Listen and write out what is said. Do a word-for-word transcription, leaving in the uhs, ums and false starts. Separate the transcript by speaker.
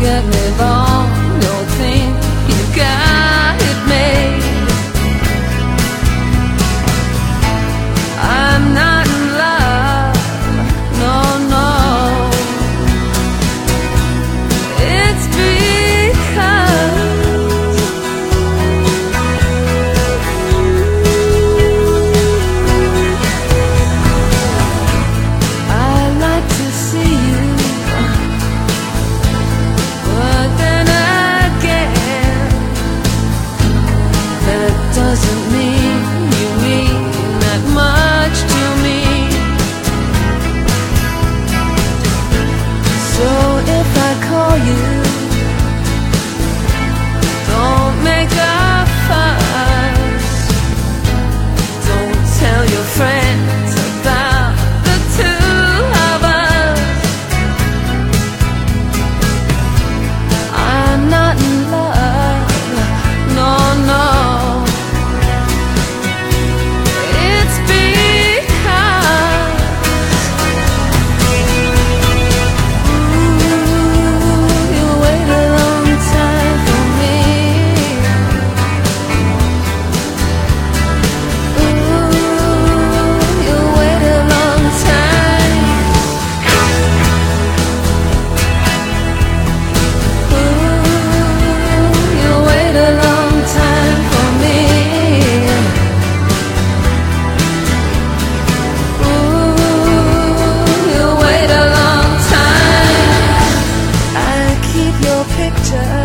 Speaker 1: get me wrong, don't think you got it made. I'm not in love, no, no. It's because I like to see you, but then again, that doesn't mean you mean that much to me. So if I call you, don't make a fuss. Don't tell your friends about the two of us. I'm not in love, no, no. It's because ooh, you wait a long time for me. Ooh, you wait a long time. Ooh, you wait a long time for me. Ooh, you wait a long time. I keep your picture